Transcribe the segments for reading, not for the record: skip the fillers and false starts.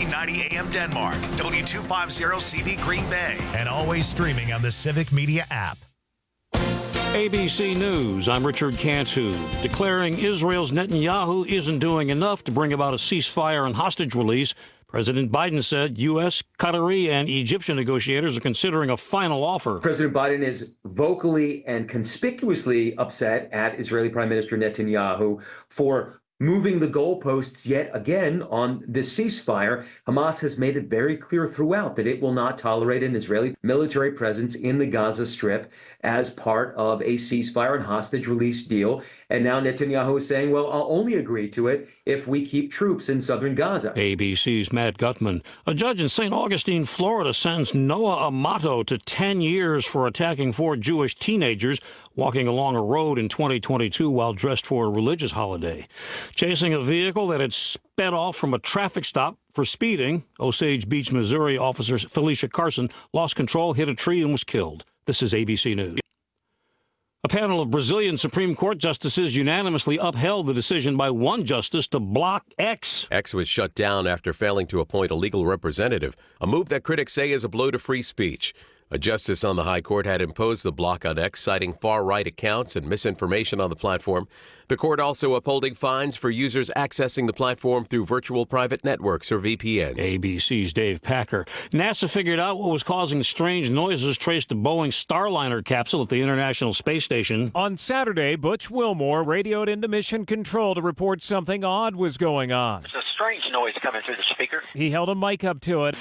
1490 AM Denmark, W250CV Green Bay, and always streaming on the Civic Media app. ABC News, I'm Richard Cantu. Declaring Israel's Netanyahu isn't doing enough to bring about a ceasefire and hostage release, President Biden said U.S., Qatari, and Egyptian negotiators are considering a final offer. President Biden is vocally and conspicuously upset at Israeli Prime Minister Netanyahu for moving the goalposts yet again on this ceasefire. Hamas has made it very clear throughout that it will not tolerate an Israeli military presence in the Gaza Strip as part of a ceasefire and hostage release deal. And now Netanyahu is saying, well, I'll only agree to it if we keep troops in southern Gaza. ABC's Matt Gutman. A judge in St. Augustine, Florida, sentenced Noah Amato to 10 years for attacking 4 Jewish teenagers walking along a road in 2022 while dressed for a religious holiday. Chasing a vehicle that had sped off from a traffic stop for speeding, Osage Beach, Missouri officer Felicia Carson lost control, hit a tree, and was killed. This is ABC News. A panel of Brazilian Supreme Court justices unanimously upheld the decision by one justice to block X. X was shut down after failing to appoint a legal representative, a move that critics say is a blow to free speech. A justice on the High Court had imposed the block on X, citing far-right accounts and misinformation on the platform. The court also upholding fines for users accessing the platform through virtual private networks or VPNs. ABC's Dave Packer. NASA figured out what was causing strange noises traced to Boeing's Starliner capsule at the International Space Station. On Saturday, Butch Wilmore radioed into Mission Control to report something odd was going on. There's a strange noise coming through the speaker. He held a mic up to it.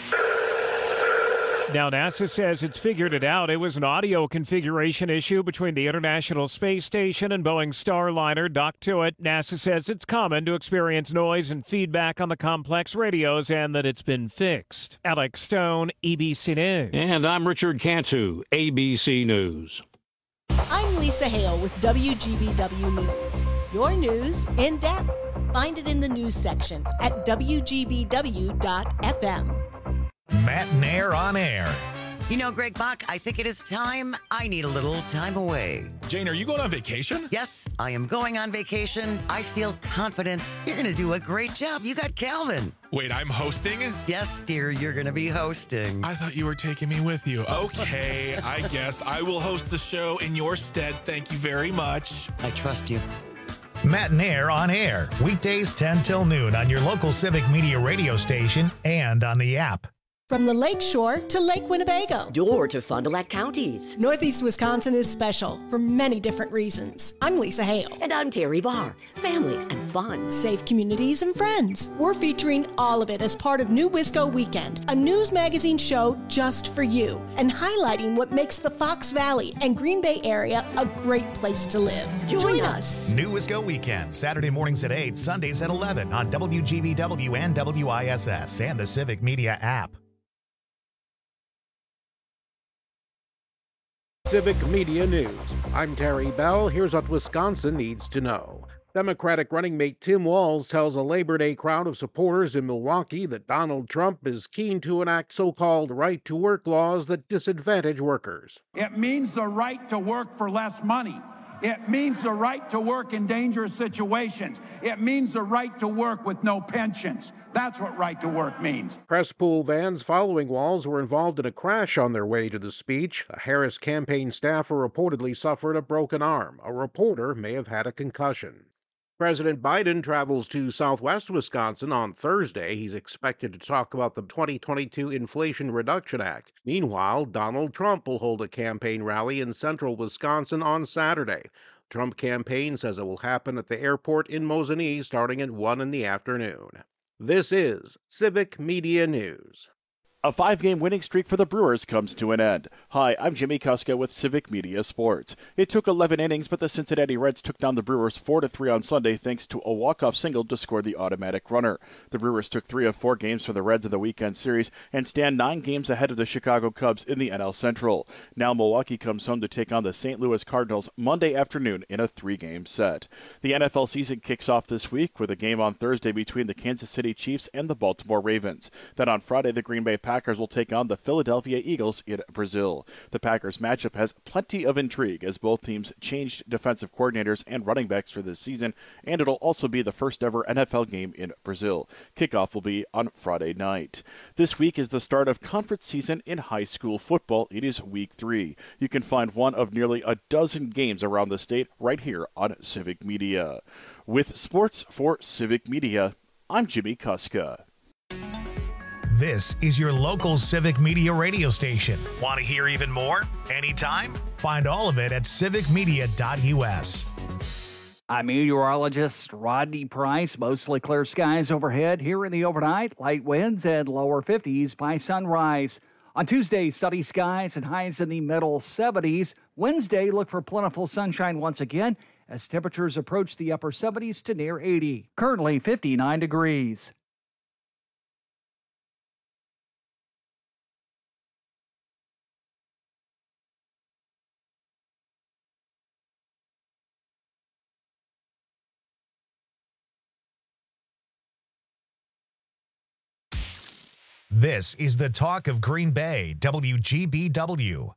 Now, NASA says it's figured it out. It was an audio configuration issue between the International Space Station and Boeing's Starliner docked to it. NASA says it's common to experience noise and feedback on the complex radios and that it's been fixed. Alex Stone, ABC News. And I'm Richard Cantu, ABC News. I'm Lisa Hale with WGBW News. Your news in depth. Find it in the news section at WGBW.FM. Matt Nair on air. You know, Greg Bach, I think it is time I need a little time away. Jane, are you going on vacation? Yes, I am going on vacation. I feel confident. You're going to do a great job. You got Calvin. Wait, I'm hosting? Yes, dear, you're going to be hosting. I thought you were taking me with you. Okay, I guess I will host the show in your stead. Thank you very much. I trust you. Matt Nair on air. Weekdays 10 till noon on your local Civic Media radio station and on the app. From the Lake Shore to Lake Winnebago. Door to Fond du Lac counties. Northeast Wisconsin is special for many different reasons. I'm Lisa Hale. And I'm Terry Barr. Family and fun. Safe communities and friends. We're featuring all of it as part of New Wisco Weekend, a news magazine show just for you, and highlighting what makes the Fox Valley and Green Bay area a great place to live. Join us. New Wisco Weekend, Saturday mornings at 8, Sundays at 11 on WGBW and WISS and the Civic Media app. Civic Media News. I'm Terry Bell. Here's what Wisconsin needs to know. Democratic running mate Tim Walz tells a Labor Day crowd of supporters in Milwaukee that Donald Trump is keen to enact so-called right-to-work laws that disadvantage workers. It means the right to work for less money. It means the right to work in dangerous situations. It means the right to work with no pensions. That's what right to work means. Press pool vans following Walz were involved in a crash on their way to the speech. A Harris campaign staffer reportedly suffered a broken arm. A reporter may have had a concussion. President Biden travels to southwest Wisconsin on Thursday. He's expected to talk about the 2022 Inflation Reduction Act. Meanwhile, Donald Trump will hold a campaign rally in central Wisconsin on Saturday. The Trump campaign says it will happen at the airport in Mosinee starting at 1 in the afternoon. This is Civic Media News. A 5-game winning streak for the Brewers comes to an end. Hi, I'm Jimmy Kuska with Civic Media Sports. It took 11 innings, but the Cincinnati Reds took down the Brewers 4-3 on Sunday thanks to a walk-off single to score the automatic runner. The Brewers took 3 of 4 games for the Reds in the weekend series and stand 9 games ahead of the Chicago Cubs in the NL Central. Now Milwaukee comes home to take on the St. Louis Cardinals Monday afternoon in a 3-game set. The NFL season kicks off this week with a game on Thursday between the Kansas City Chiefs and the Baltimore Ravens. Then on Friday, the Green Bay Packers Packers will take on the Philadelphia Eagles in Brazil. The Packers matchup has plenty of intrigue as both teams changed defensive coordinators and running backs for this season, and it'll also be the first ever NFL game in Brazil. Kickoff will be on Friday night. This week is the start of conference season in high school football. It is week 3. You can find one of nearly a dozen games around the state right here on Civic Media. With sports for Civic Media, I'm Jimmy Kuska. This is your local Civic Media radio station. Want to hear even more? Anytime? Find all of it at civicmedia.us. I'm meteorologist Rodney Price. Mostly clear skies overhead here in the overnight. Light winds and lower 50s by sunrise. On Tuesday, sunny skies and highs in the middle 70s. Wednesday, look for plentiful sunshine once again as temperatures approach the upper 70s to near 80. Currently 59 degrees. This is the talk of Green Bay, WGBW.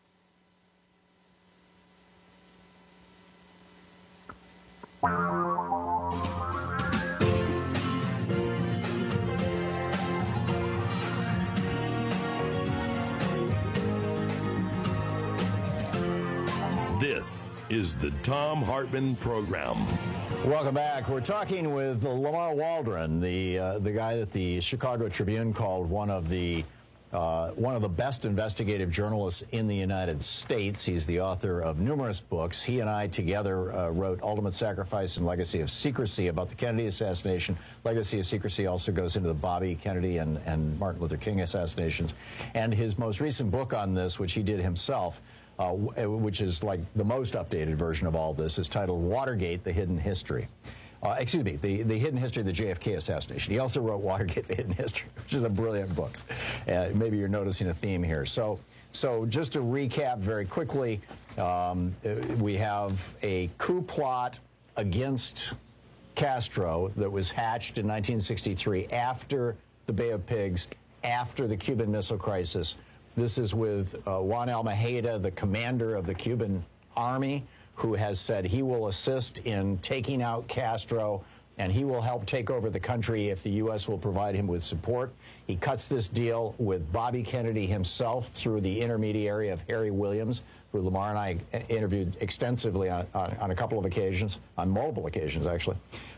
This is the Thom Hartmann Program. Welcome back. We're talking with Lamar Waldron, the guy that the Chicago Tribune called one of the best investigative journalists in the United States. He's the author of numerous books. He and I together wrote Ultimate Sacrifice and Legacy of Secrecy about the Kennedy assassination. Legacy of Secrecy also goes into the Bobby Kennedy and Martin Luther King assassinations. And his most recent book on this, which he did himself, which is like the most updated version of all this, is titled Watergate, The Hidden History. The Hidden History of the JFK Assassination. He also wrote Watergate, The Hidden History, which is a brilliant book. Maybe you're noticing a theme here. So just to recap very quickly, we have a coup plot against Castro that was hatched in 1963 after the Bay of Pigs, after the Cuban Missile Crisis. This is with Juan Almejeda, the commander of the Cuban army, who has said he will assist in taking out Castro and he will help take over the country if the U.S. will provide him with support. He cuts this deal with Bobby Kennedy himself through the intermediary of Harry Williams, who Lamar and I interviewed extensively on a couple of occasions, on multiple occasions, actually.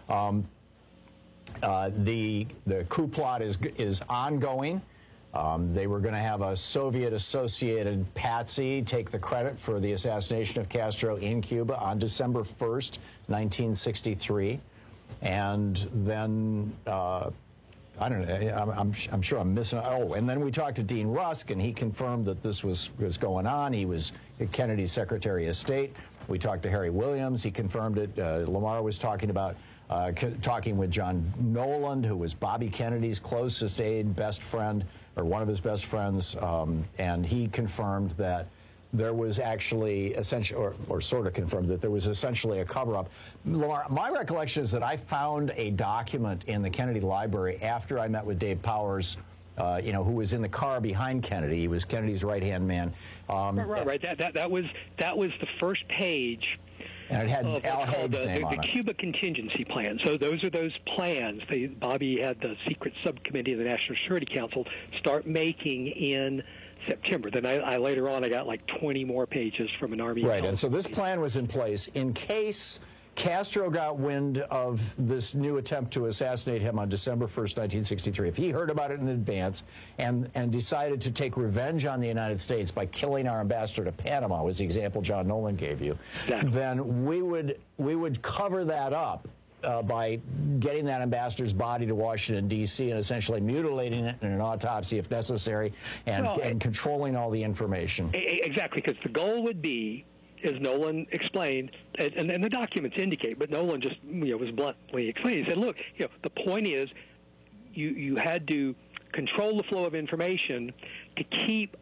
The coup plot is ongoing. They were going to have a Soviet-associated patsy take the credit for the assassination of Castro in Cuba on December 1st, 1963. And then, I don't know, I'm sure I'm missing. Oh, and then we talked to Dean Rusk, and he confirmed that this was going on. He was Kennedy's Secretary of State. We talked to Harry Williams. He confirmed it. Lamar was talking about talking with John Noland, who was Bobby Kennedy's closest aide, best friend, or one of his best friends, and he confirmed that there was actually essentially, or sort of confirmed that there was essentially a cover-up. Lamar, my recollection is that I found a document in the Kennedy Library after I met with Dave Powers, who was in the car behind Kennedy. He was Kennedy's right-hand man. Right. That was the first page. And it had Al Haig's name on it. The Cuba contingency plan. So those are those plans. Bobby had the secret subcommittee of the National Security Council start making in September. Then I later on I got like 20 more pages from an Army. Right, and so this plan was in place in case Castro got wind of this new attempt to assassinate him on December 1st, 1963. If he heard about it in advance and decided to take revenge on the United States by killing our ambassador to Panama, was the example John Nolan gave you, then we would cover that up by getting that ambassador's body to Washington, D.C., and essentially mutilating it in an autopsy if necessary, and controlling all the information. Exactly, because the goal would be, as Nolan explained, and the documents indicate, but Nolan just was bluntly explaining. He said, look, the point is you had to control the flow of information to keep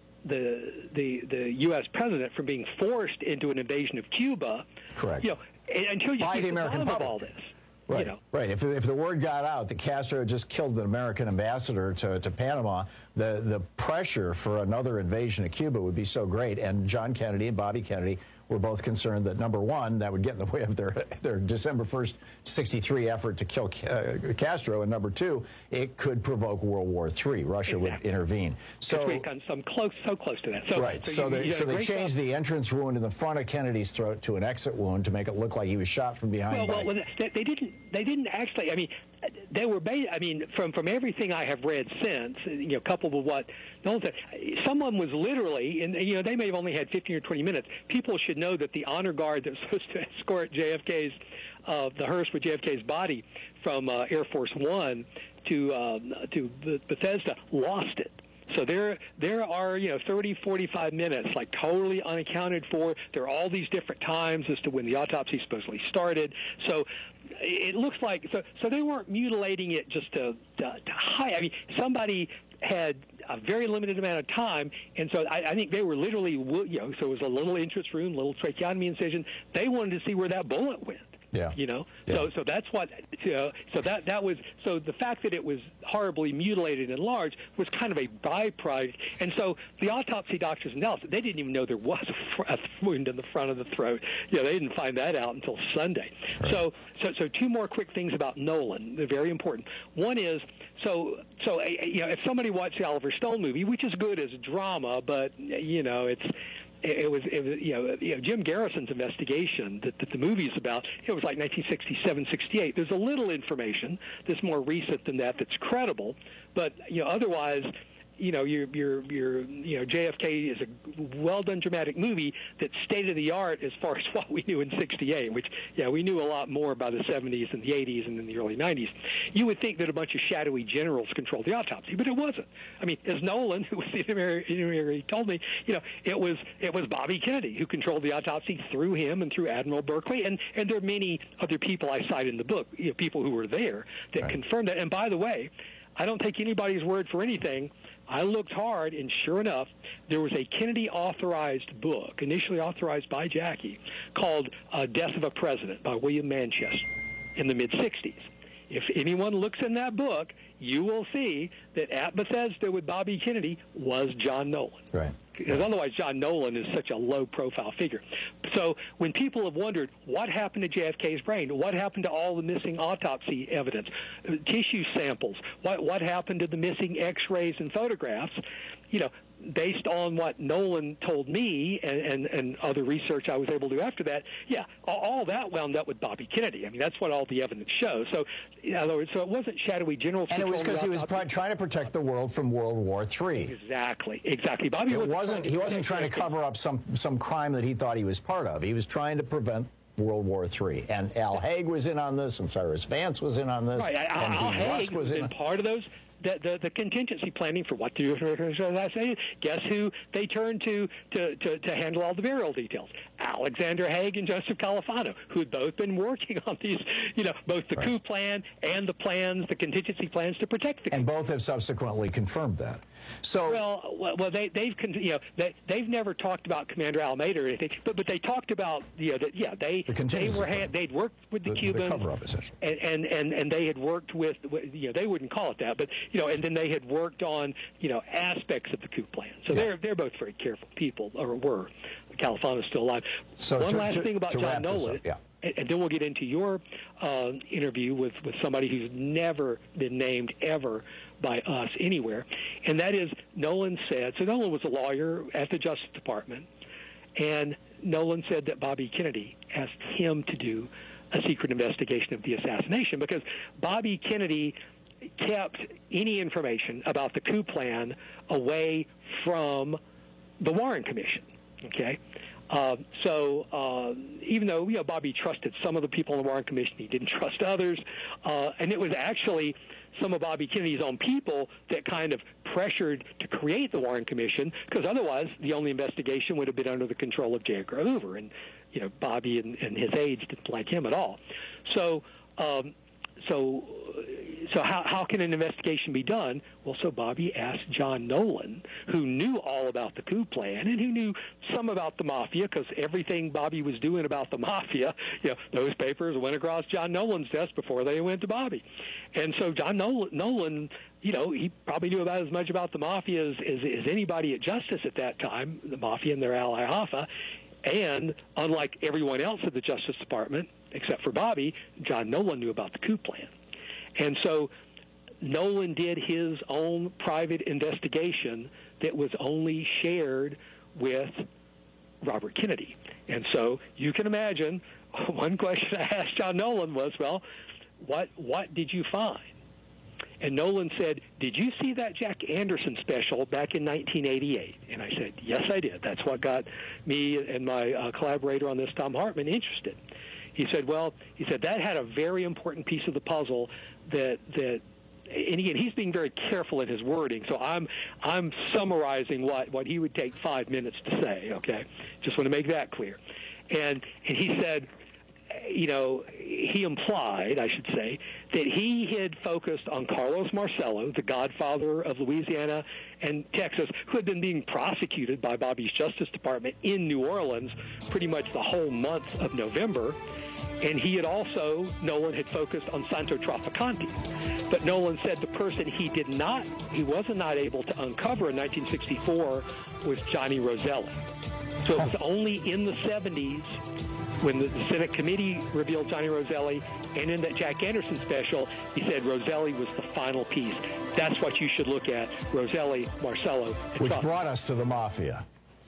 the U.S. president from being forced into an invasion of Cuba. Correct. Until you by get the American public. Of all this. Right, you know. right. If the word got out that Castro just killed an American ambassador to Panama, the pressure for another invasion of Cuba would be so great. And John Kennedy and Bobby Kennedy were both concerned that, number one, that would get in the way of their December 1st, 1963 effort to kill Castro, and number two, it could provoke World War III. Russia would intervene. So we've gotten so close to that. So, right. So they changed the entrance wound in the front of Kennedy's throat to an exit wound to make it look like he was shot from behind. Well, they didn't actually. I mean, they were. From everything I have read since, coupled with what Nolan said, someone was literally, and they may have only had 15 or 20 minutes. People should know that the honor guard that was supposed to escort JFK's the hearse with JFK's body from Air Force One to Bethesda lost it. So there are 30, 45 minutes like totally unaccounted for. There are all these different times as to when the autopsy supposedly started. So it looks like so they weren't mutilating it just to hide. I mean, somebody had a very limited amount of time, and so I think they were literally, so it was a little entrance room, little tracheotomy incision. They wanted to see where that bullet went. Yeah. So that's what. So that was. So the fact that it was horribly mutilated and large was kind of a byproduct. And so the autopsy doctors analysis, they didn't even know there was a wound in the front of the throat. They didn't find that out until Sunday. Right. So two more quick things about Nolan. They're very important. One is if somebody watched the Oliver Stone movie, which is good as a drama, but it was Jim Garrison's investigation that the movie is about. It was like 1967, 68. There's a little information that's more recent than that that's credible, but otherwise, JFK is a well-done dramatic movie that's state-of-the-art as far as what we knew in 68, which, we knew a lot more by the 70s and the 80s and in the early 90s. You would think that a bunch of shadowy generals controlled the autopsy, but it wasn't. I mean, as Nolan, who was the interviewer, told me, it was Bobby Kennedy who controlled the autopsy through him and through Admiral Berkeley, and there are many other people I cite in the book, people who were there that confirmed that. And by the way, I don't take anybody's word for anything. I looked hard, and sure enough, there was a Kennedy-authorized book, initially authorized by Jackie, called Death of a President by William Manchester in the mid-'60s. If anyone looks in that book, you will see that at Bethesda with Bobby Kennedy was John Nolan. Right. Because otherwise John Nolan is such a low-profile figure. So when people have wondered what happened to JFK's brain, what happened to all the missing autopsy evidence, tissue samples, what happened to the missing X-rays and photographs, based on what Nolan told me and other research I was able to do after that, all that wound up with Bobby Kennedy. I mean, that's what all the evidence shows. So, in other words, it wasn't shadowy generals. And it was because he was trying to protect the world from World War III. Exactly. Bobby he wasn't trying to cover up some crime that he thought he was part of. He was trying to prevent World War III. And Al Haig was in on this, and Cyrus Vance was in on this. Right. And Al Haig was in part of those. The contingency planning for what to do. Guess who they turned to handle all the burial details? Alexander Haig and Joseph Califano, who had both been working on these, both the coup plan and the contingency plans to protect the coup. And both have subsequently confirmed that. So they've never talked about Commander Almeida or anything, but they talked about they'd worked with the Cubans, the cover-up, essentially, and they had worked with they wouldn't call it that, but and then they had worked on aspects of the coup plan. So they're both very careful people, or were. Califano's still alive. So one last thing about John Nolan, up, and then we'll get into your interview with somebody who's never been named ever by us anywhere, and that is Nolan said, so Nolan was a lawyer at the Justice Department, and Nolan said that Bobby Kennedy asked him to do a secret investigation of the assassination because Bobby Kennedy kept any information about the coup plan away from the Warren Commission. Okay, so even though Bobby trusted some of the people in the Warren Commission, he didn't trust others, and it was actually some of Bobby Kennedy's own people that kind of pressured to create the Warren Commission, because otherwise the only investigation would have been under the control of J. Edgar Hoover, and Bobby and his aides didn't like him at all. So how can an investigation be done? Well, so Bobby asked John Nolan, who knew all about the coup plan and who knew some about the mafia, because everything Bobby was doing about the mafia, those papers went across John Nolan's desk before they went to Bobby. And so John Nolan, he probably knew about as much about the mafia as anybody at Justice at that time, the mafia and their ally Hoffa. And unlike everyone else at the Justice Department, except for Bobby, John Nolan knew about the coup plan. And so Nolan did his own private investigation that was only shared with Robert Kennedy. And so you can imagine, one question I asked John Nolan was, well, what did you find? And Nolan said, did you see that Jack Anderson special back in 1988? And I said, yes, I did. That's what got me and my collaborator on this, Tom Hartman, interested. He said, that had a very important piece of the puzzle that and again, he's being very careful in his wording, so I'm summarizing what he would take 5 minutes to say, okay? Just want to make that clear. And he said, he implied, I should say, that he had focused on Carlos Marcello, the godfather of Louisiana and Texas, who had been being prosecuted by Bobby's Justice Department in New Orleans pretty much the whole month of November. And Nolan had focused on Santo Trafficante. But Nolan said the person he wasn't able to uncover in 1964 was Johnny Roselli. So it was only in the 70s when the Senate committee revealed Johnny Roselli, and in that Jack Anderson special, he said Roselli was the final piece. That's what you should look at, Roselli, Marcello, and Which Trump. brought us to the mafia.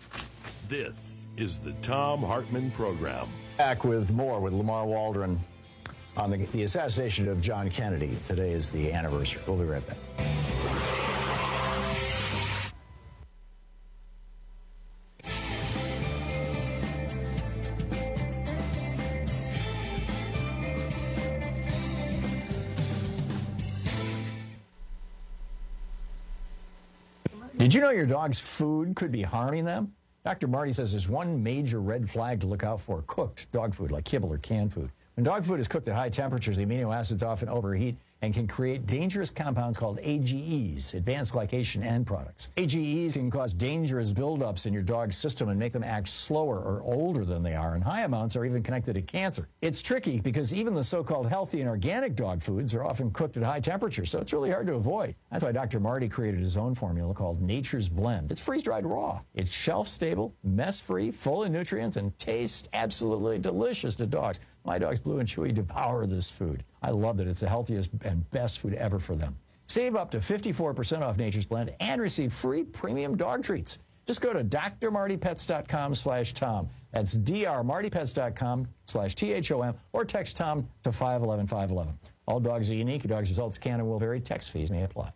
This is the Thom Hartmann Program. Back with more with Lamar Waldron on the assassination of John Kennedy. Today is the anniversary. We'll be right back. Did you know your dog's food could be harming them? Dr. Marty says there's one major red flag to look out for: cooked dog food, like kibble or canned food. When dog food is cooked at high temperatures, the amino acids often overheat and can create dangerous compounds called AGEs, advanced glycation end products. AGEs can cause dangerous buildups in your dog's system and make them act slower or older than they are, and high amounts are even connected to cancer. It's tricky because even the so-called healthy and organic dog foods are often cooked at high temperatures, so it's really hard to avoid. That's why Dr. Marty created his own formula called Nature's Blend. It's freeze-dried raw. It's shelf-stable, mess-free, full of nutrients, and tastes absolutely delicious to dogs. My dogs, Blue and Chewy, devour this food. I love that it's the healthiest and best food ever for them. Save up to 54% off Nature's Blend and receive free premium dog treats. Just go to drmartypets.com/Tom. That's drmartypets.com/THOM, or text Tom to 511-511. All dogs are unique. Your dog's results can and will vary. Text fees may apply.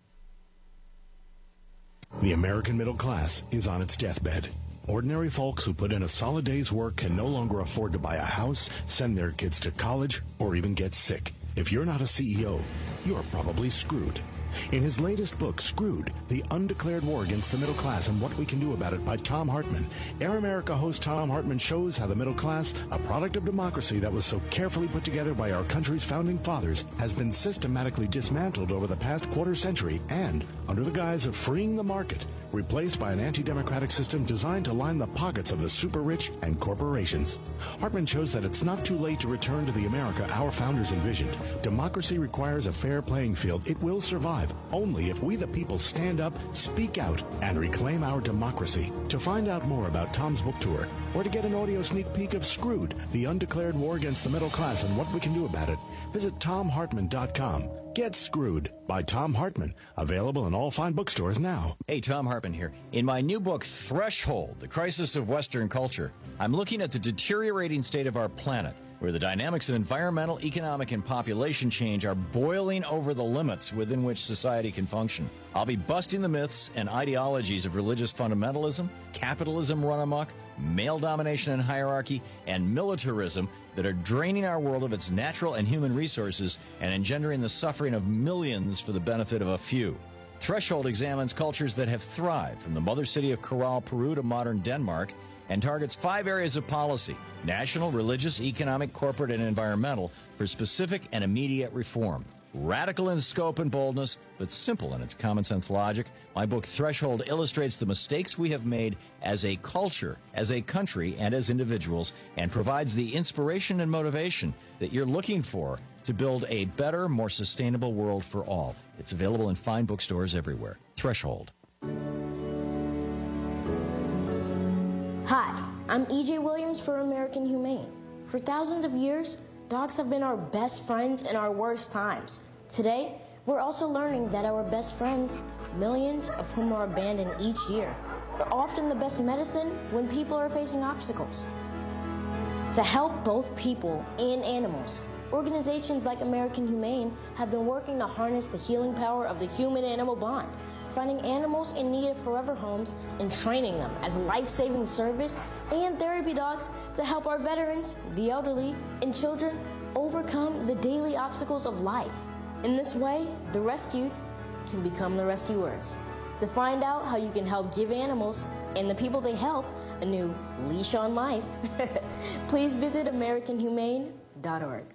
The American middle class is on its deathbed. Ordinary folks who put in a solid day's work can no longer afford to buy a house, send their kids to college, or even get sick. If you're not a CEO, you're probably screwed. In his latest book, Screwed, The Undeclared War Against the Middle Class and What We Can Do About It by Thom Hartmann, Air America host Thom Hartmann shows how the middle class, a product of democracy that was so carefully put together by our country's founding fathers, has been systematically dismantled over the past quarter century and, under the guise of freeing the market, replaced by an anti-democratic system designed to line the pockets of the super-rich and corporations. Hartmann shows that it's not too late to return to the America our founders envisioned. Democracy requires a fair playing field. It will survive only if we the people stand up, speak out, and reclaim our democracy. To find out more about Tom's book tour, or to get an audio sneak peek of Screwed, The Undeclared War Against the Middle Class and What We Can Do About It, visit TomHartmann.com. Get Screwed by Thom Hartmann. Available in all fine bookstores now. Hey, Thom Hartmann here. In my new book, Threshold, The Crisis of Western Culture, I'm looking at the deteriorating state of our planet, where the dynamics of environmental, economic, and population change are boiling over the limits within which society can function. I'll be busting the myths and ideologies of religious fundamentalism, capitalism run amok, male domination and hierarchy, and militarism that are draining our world of its natural and human resources and engendering the suffering of millions for the benefit of a few. Threshold examines cultures that have thrived, from the mother city of Corral, Peru to modern Denmark, and targets 5 areas of policy: national, religious, economic, corporate, and environmental, for specific and immediate reform. Radical in scope and boldness, but simple in its common sense logic, my book Threshold illustrates the mistakes we have made as a culture, as a country, and as individuals, and provides the inspiration and motivation that you're looking for to build a better, more sustainable world for all. It's available in fine bookstores everywhere. Threshold. Hi, I'm E.J. Williams for American Humane. For thousands of years, dogs have been our best friends in our worst times. Today, we're also learning that our best friends, millions of whom are abandoned each year, are often the best medicine when people are facing obstacles. To help both people and animals, organizations like American Humane have been working to harness the healing power of the human-animal bond, finding animals in need of forever homes and training them as life-saving service and therapy dogs to help our veterans, the elderly, and children overcome the daily obstacles of life. In this way, the rescued can become the rescuers. To find out how you can help give animals and the people they help a new leash on life, please visit AmericanHumane.org.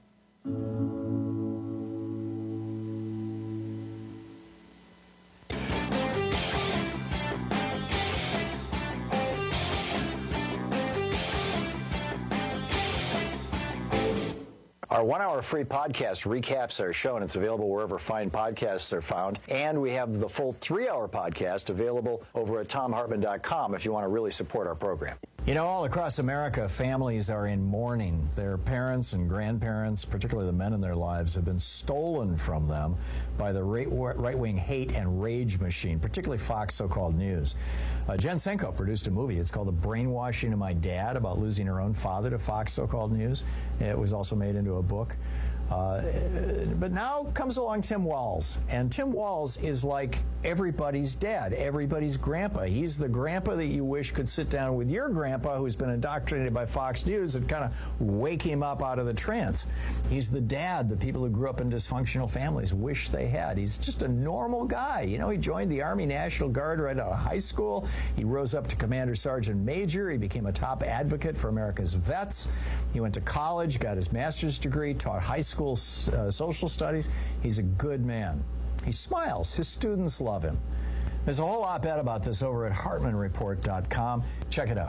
Our 1-hour free podcast recaps our show, and it's available wherever fine podcasts are found. And we have the full 3-hour podcast available over at TomHartman.com if you want to really support our program. You know, all across America, families are in mourning. Their parents and grandparents, particularly the men in their lives, have been stolen from them by the right-wing hate and rage machine, particularly Fox so-called news. Jen Senko produced a movie. It's called The Brainwashing of My Dad, about losing her own father to Fox so-called news. It was also made into a book. But now comes along Tim Walz, and Tim Walz is like everybody's dad, everybody's grandpa. He's the grandpa that you wish could sit down with your grandpa who's been indoctrinated by Fox News and kind of wake him up out of the trance. He's the dad that people who grew up in dysfunctional families wish they had. He's just a normal guy. You know, he joined the Army National Guard right out of high school. He rose up to Commander Sergeant Major. He became a top advocate for America's vets. He went to college, got his master's degree, taught high school social studies. He's a good man. He smiles. His students love him. There's a whole op-ed about this over at HartmanReport.com. Check it out.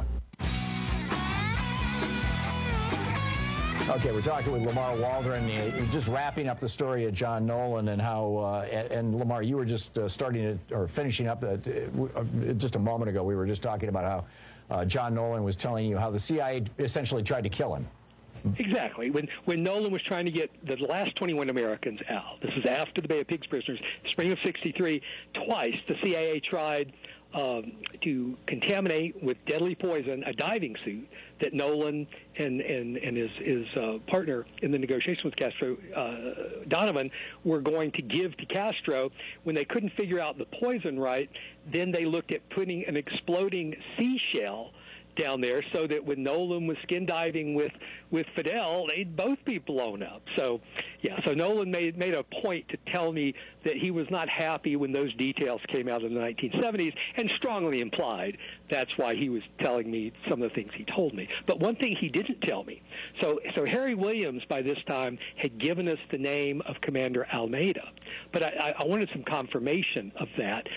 Okay, we're talking with Lamar Waldron, just wrapping up the story of John Nolan and how, and Lamar, you were just finishing up just a moment ago. We were just talking about how John Nolan was telling you how the CIA essentially tried to kill him. Exactly. When Nolan was trying to get the last 21 Americans out, this is after the Bay of Pigs prisoners, spring of '63, twice the CIA tried to contaminate with deadly poison a diving suit that Nolan and his partner in the negotiation with Castro, Donovan, were going to give to Castro. When they couldn't figure out the poison right, then they looked at putting an exploding seashell down there so that when Nolan was skin diving with Fidel, they'd both be blown up. So, yeah, so Nolan made a point to tell me that he was not happy when those details came out in the 1970s, and strongly implied that's why he was telling me some of the things he told me. But one thing he didn't tell me, so Harry Williams by this time had given us the name of Commander Almeida, but I wanted some confirmation of that.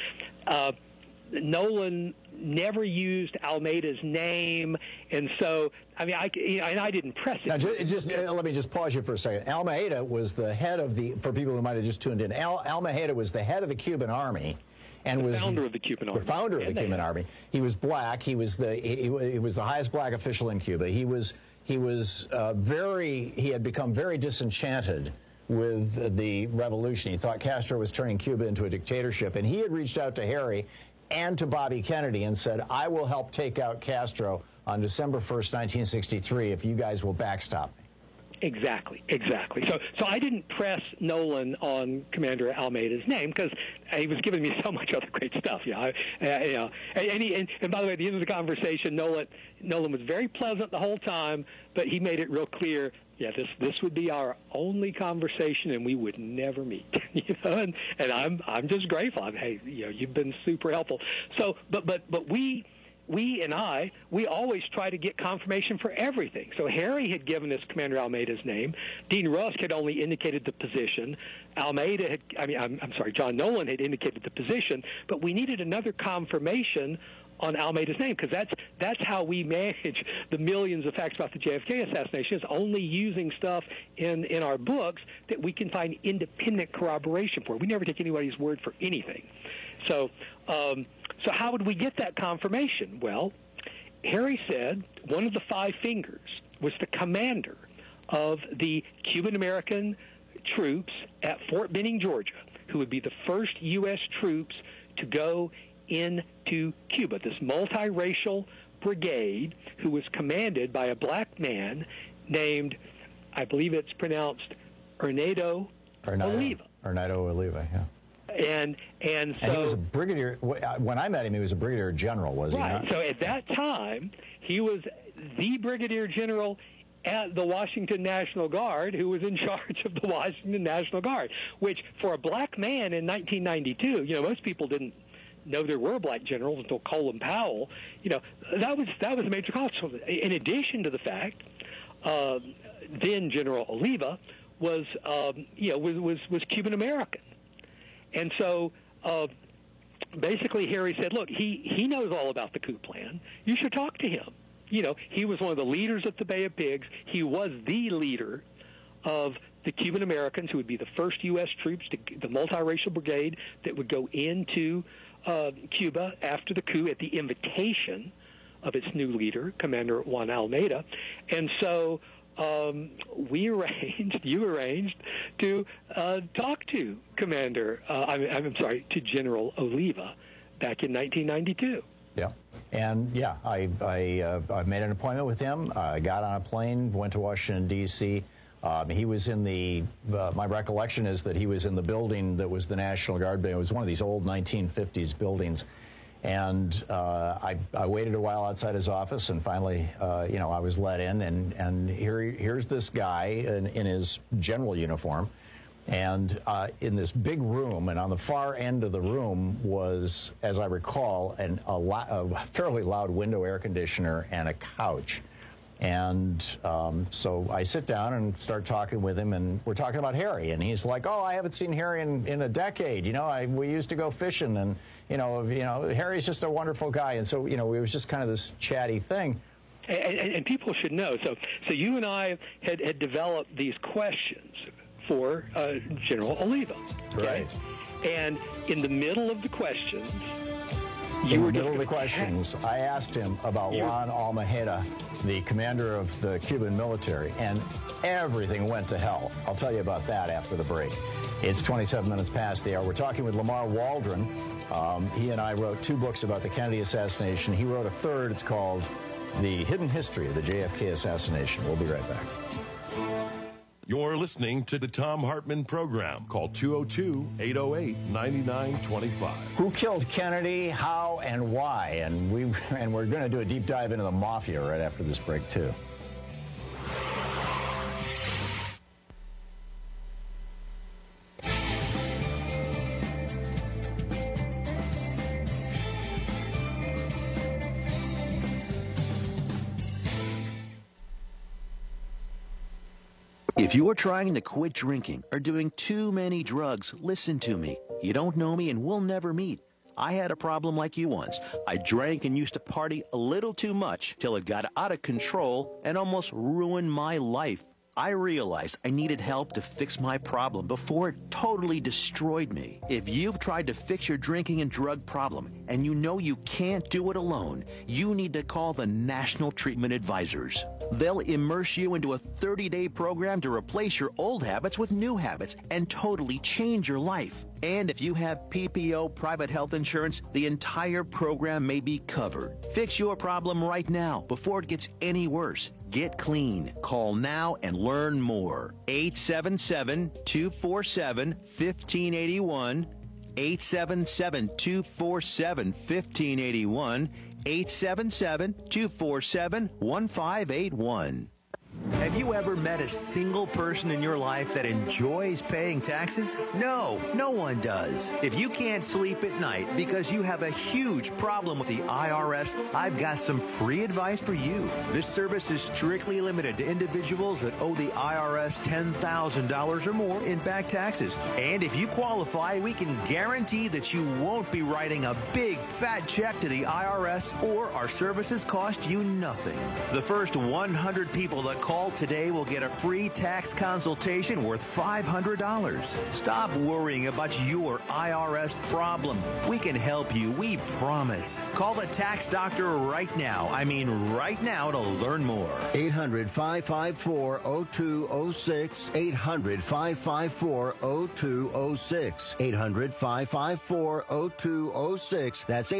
Nolan never used Almeida's name, and so I didn't press it. Now, let me just pause you for a second. Almeida was the head of for people who might have just tuned in. Almeida was the head of the Cuban Army, and was founder of the Cuban Army. The founder of the Cuban Army. He was black. He was the highest black official in Cuba. He had become very disenchanted with the revolution. He thought Castro was turning Cuba into a dictatorship, and he had reached out to Harry and to Bobby Kennedy and said, I will help take out Castro on December 1st, 1963, if you guys will backstop me. Exactly. So I didn't press Nolan on Commander Almeida's name because he was giving me so much other great stuff. And by the way, at the end of the conversation, Nolan was very pleasant the whole time, but he made it real clear. Yeah, this would be our only conversation, and we would never meet. And I'm just grateful. Hey, you've been super helpful. So, but we we always try to get confirmation for everything. So Harry had given us Commander Almeida's name. Dean Rusk had only indicated the position. John Nolan had indicated the position, but we needed another confirmation on Almeida's name, because that's how we manage the millions of facts about the JFK assassination, is only using stuff in our books that we can find independent corroboration for. We never take anybody's word for anything. So how would we get that confirmation? Well, Harry said one of the five fingers was the commander of the Cuban-American troops at Fort Benning, Georgia, who would be the first U.S. troops to go into Cuba, this multiracial brigade who was commanded by a black man named, I believe it's pronounced, Hernando Oliva. Hernando Oliva, yeah. And so he was a brigadier. When I met him, he was a brigadier general, was he not? Right. So at that time, he was the brigadier general at the Washington National Guard, who was in charge of the Washington National Guard, which for a black man in 1992, most people didn't know there were black generals until Colin Powell. That was a major cost. In addition to the fact, then General Oliva was Cuban American. And so basically Harry said, look, he knows all about the coup plan. You should talk to him. He was one of the leaders at the Bay of Pigs. He was the leader of the Cuban Americans, who would be the first U.S. troops, the multiracial brigade that would go into Cuba after the coup at the invitation of its new leader, Commander Juan Almeida. And so you arranged to talk to to General Oliva back in 1992. Yeah. And, I made an appointment with him, got on a plane, went to Washington, D.C. He was in my recollection is that he was in the building that was the National Guard building. It was one of these old 1950s buildings. And I waited a while outside his office, and finally, I was let in. And here's this guy in his general uniform, and in this big room. And on the far end of the room was, as I recall, a fairly loud window air conditioner and a couch. And so I sit down and start talking with him, and we're talking about Harry. And he's like, "Oh, I haven't seen Harry in a decade. We used to go fishing, and Harry's just a wonderful guy." And so it was just kind of this chatty thing. And people should know. So you and I had developed these questions for General Oliva. Okay? Right. And in the middle of the questions, I asked him about Juan Almeida, the commander of the Cuban military, and everything went to hell. I'll tell you about that after the break. It's 27 minutes past the hour. We're talking with Lamar Waldron. He and I wrote 2 books about the Kennedy assassination. He wrote a third. It's called The Hidden History of the JFK Assassination. We'll be right back. You're listening to the Thom Hartmann Program. Call 202-808-9925. Who killed Kennedy, how, and why? And we're going to do a deep dive into the mafia right after this break, too. If you're trying to quit drinking or doing too many drugs, listen to me. You don't know me and we'll never meet. I had a problem like you once. I drank and used to party a little too much till it got out of control and almost ruined my life. I realized I needed help to fix my problem before it totally destroyed me. If you've tried to fix your drinking and drug problem and you know you can't do it alone, you need to call the National Treatment Advisors. They'll immerse you into a 30-day program to replace your old habits with new habits and totally change your life. And if you have PPO private health insurance, the entire program may be covered. Fix your problem right now before it gets any worse. Get clean. Call now and learn more. 877-247-1581. 877-247-1581. 877-247-1581. Have you ever met a single person in your life that enjoys paying taxes? No, no one does. If you can't sleep at night because you have a huge problem with the IRS, I've got some free advice for you. This service is strictly limited to individuals that owe the IRS $10,000 or more in back taxes. And if you qualify, we can guarantee that you won't be writing a big fat check to the IRS, or our services cost you nothing. The first 100 people that call today will get a free tax consultation worth $500. Stop worrying about your IRS problem. We can help you, we promise. Call the tax doctor right now. I mean right now to learn more. 800-554-0206. 800-554-0206. 800-554-0206. That's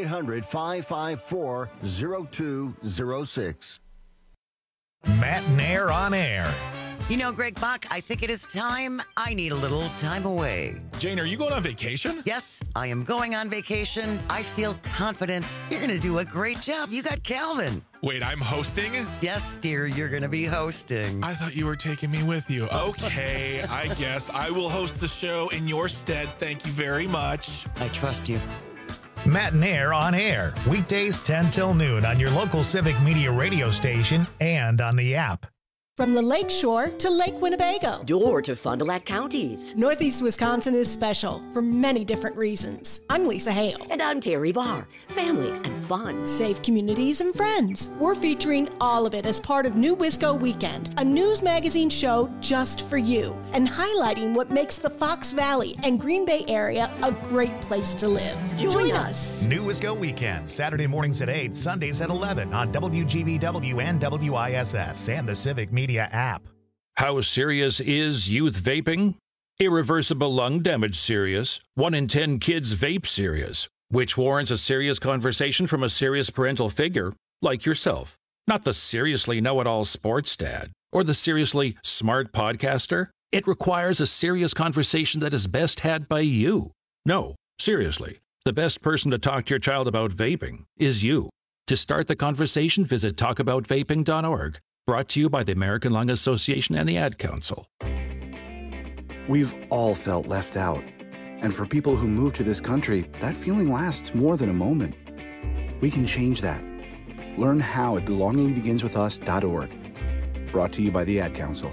800-554-0206. Matt Nair on air. You know, Greg Bach, I think it is time. I need a little time away. Jane, are you going on vacation? Yes, I am going on vacation. I feel confident. You're going to do a great job. You got Calvin. Wait, I'm hosting? Yes, dear, you're going to be hosting. I thought you were taking me with you. Okay, I guess I will host the show in your stead. Thank you very much. I trust you. Matt Nair on air, weekdays 10 till noon on your local Civic Media radio station and on the app. From the Lake Shore to Lake Winnebago. Door to Fond du Lac counties. Northeast Wisconsin is special for many different reasons. I'm Lisa Hale. And I'm Terry Barr. Family and fun. Safe communities and friends. We're featuring all of it as part of New Wisco Weekend, a news magazine show just for you, and highlighting what makes the Fox Valley and Green Bay area a great place to live. Join us. New Wisco Weekend, Saturday mornings at 8, Sundays at 11 on WGBW and WISS and the Civic Media app. How serious is youth vaping? Irreversible lung damage serious. 1 in 10 kids vape serious, which warrants a serious conversation from a serious parental figure like yourself. Not the seriously know-it-all sports dad or the seriously smart podcaster. It requires a serious conversation that is best had by you. No, seriously, the best person to talk to your child about vaping is you. To start the conversation, visit talkaboutvaping.org. Brought to you by the American Lung Association and the Ad Council. We've all felt left out. And for people who move to this country, that feeling lasts more than a moment. We can change that. Learn how at belongingbeginswithus.org. Brought to you by the Ad Council.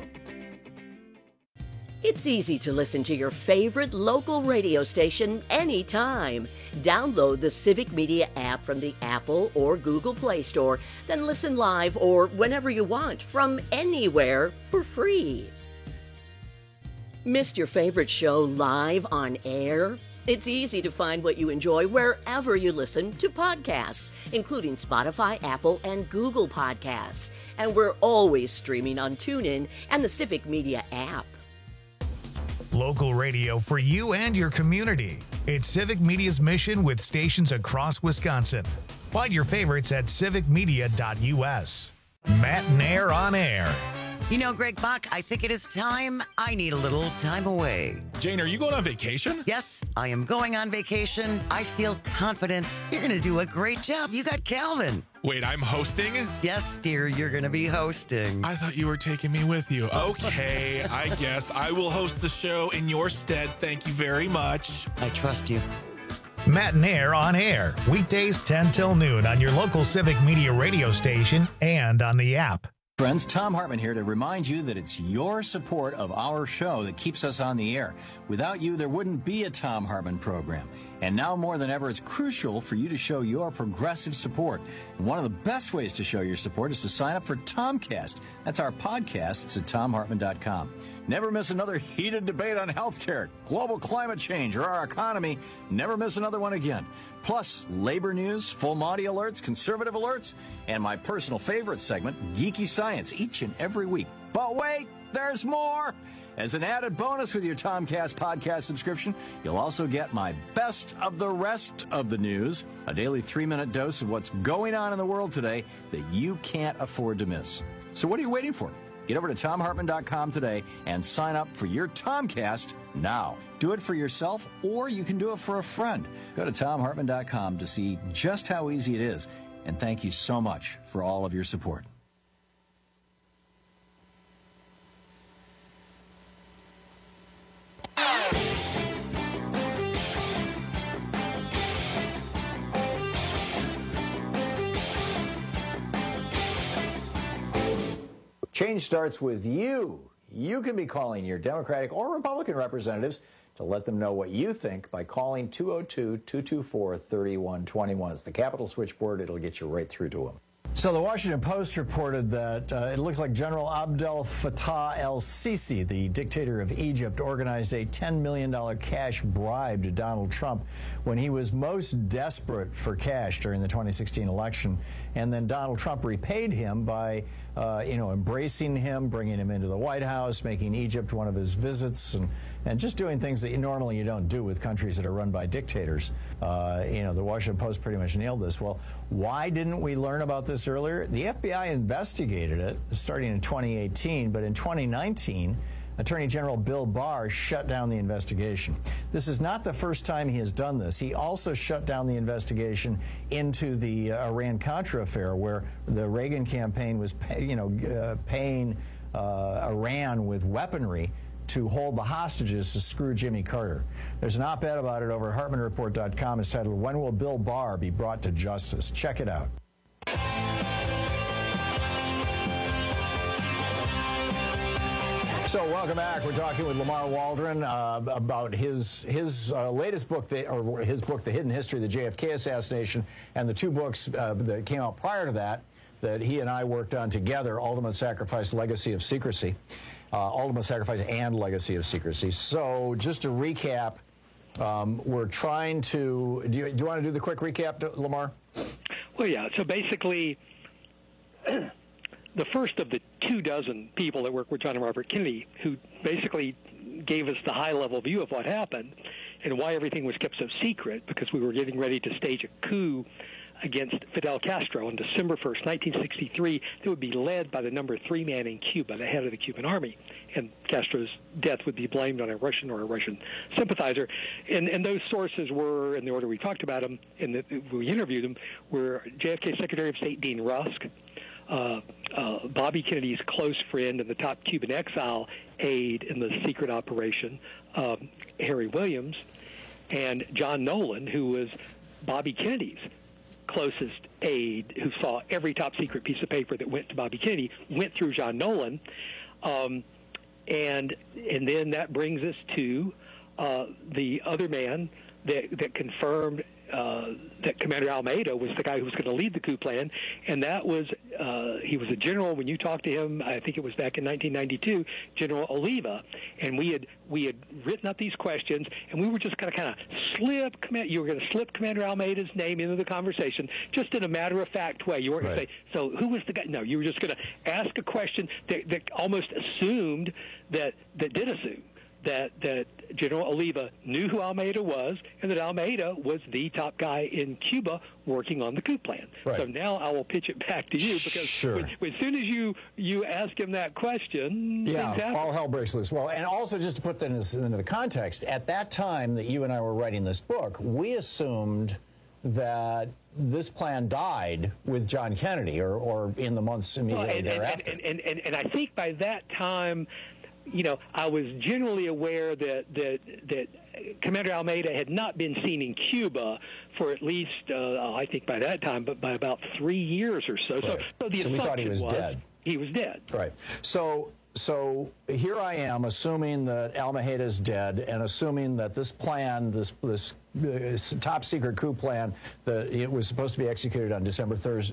It's easy to listen to your favorite local radio station anytime. Download the Civic Media app from the Apple or Google Play Store, then listen live or whenever you want from anywhere for free. Missed your favorite show live on air? It's easy to find what you enjoy wherever you listen to podcasts, including Spotify, Apple, and Google Podcasts. And we're always streaming on TuneIn and the Civic Media app. Local radio for you and your community. It's Civic Media's mission with stations across Wisconsin. Find your favorites at civicmedia.us. Matt Nair on air. You know, Greg Bach, I think it is time. I need a little time away. Jane, are you going on vacation? Yes, I am going on vacation. I feel confident. You're going to do a great job. You got Calvin. Wait, I'm hosting? Yes, dear, you're going to be hosting. I thought you were taking me with you. Okay, I guess I will host the show in your stead. Thank you very much. I trust you. Matt Nair on air, weekdays 10 till noon on your local Civic Media radio station and on the app. Friends, Tom Hartman here to remind you that it's your support of our show that keeps us on the air. Without you, there wouldn't be a Tom Hartman program. And now more than ever, it's crucial for you to show your progressive support. And one of the best ways to show your support is to sign up for Tomcast. That's our podcast. It's at TomHartman.com. Never miss another heated debate on healthcare, global climate change, or our economy. Never miss another one again. Plus, labor news, full Monty alerts, conservative alerts, and my personal favorite segment, Geeky Science, each and every week. But wait, there's more! As an added bonus with your Tomcast podcast subscription, you'll also get my best of the rest of the news, a daily 3-minute dose of what's going on in the world today that you can't afford to miss. So what are you waiting for? Get over to TomHartman.com today and sign up for your Tomcast now. Do it for yourself, or you can do it for a friend. Go to TomHartman.com to see just how easy it is. And thank you so much for all of your support. Change starts with you. You can be calling your Democratic or Republican representatives to let them know what you think by calling 202-224-3121. It's the Capitol switchboard. It'll get you right through to them. So the Washington Post reported that it looks like General Abdel Fattah el-Sisi, the dictator of Egypt, organized a $10 million cash bribe to Donald Trump when he was most desperate for cash during the 2016 election. And then Donald Trump repaid him by, embracing him, bringing him into the White House, making Egypt one of his visits, and just doing things that normally you don't do with countries that are run by dictators. The Washington Post pretty much nailed this. Well, why didn't we learn about this earlier? The FBI investigated it starting in 2018, but in 2019, Attorney General Bill Barr shut down the investigation. This is not the first time he has done this. He also shut down the investigation into the Iran-Contra affair, where the Reagan campaign was paying Iran with weaponry to hold the hostages to screw Jimmy Carter. There's an op-ed about it over at HartmanReport.com. It's titled, "When Will Bill Barr Be Brought to Justice?" Check it out. So welcome back. We're talking with Lamar Waldron about his latest book, his book, The Hidden History of the JFK Assassination, and the two books that came out prior to that he and I worked on together, Ultimate Sacrifice, Legacy of Secrecy. Ultimate Sacrifice and Legacy of Secrecy. So just to recap, we're trying to, do you want to do the quick recap, Lamar? Well, yeah. So basically, the first of the 24 people that worked with John and Robert Kennedy, who basically gave us the high-level view of what happened and why everything was kept so secret, because we were getting ready to stage a coup against Fidel Castro on December 1st, 1963, that would be led by the number 3 man in Cuba, the head of the Cuban army. And Castro's death would be blamed on a Russian or a Russian sympathizer. And those sources were, in the order we talked about them, and we interviewed them, were JFK Secretary of State Dean Rusk, Bobby Kennedy's close friend and the top Cuban exile aide in the secret operation, Harry Williams, and John Nolan, who was Bobby Kennedy's closest aide, who saw every top secret piece of paper that went to Bobby Kennedy, went through John Nolan. And then that brings us to the other man that confirmed that Commander Almeida was the guy who was going to lead the coup plan, and that was he was a general. When you talked to him, I think it was back in 1992, General Oliva, and we had written up these questions, and we were just going to kind of slip. You were going to slip Commander Almeida's name into the conversation, just in a matter-of-fact way. You weren't going to say, "So who was the guy?" No, you were just going to ask a question that almost assumed that did assume that General Oliva knew who Almeida was, and that Almeida was the top guy in Cuba working on the coup plan. Right. So now I will pitch it back to you, because as soon as you ask him that question, all hell breaks loose. Well, and also just to put this into the context, at that time that you and I were writing this book, we assumed that this plan died with John Kennedy, or in the months immediately thereafter. And I think by that time, I was generally aware that Commander Almeida had not been seen in Cuba for at least, I think by that time, but by about 3 years or so. Right. So the assumption we thought he was dead. He was dead. Right. So here I am assuming that Almeida is dead, and assuming that this plan, this top secret coup plan, that it was supposed to be executed on December 1st,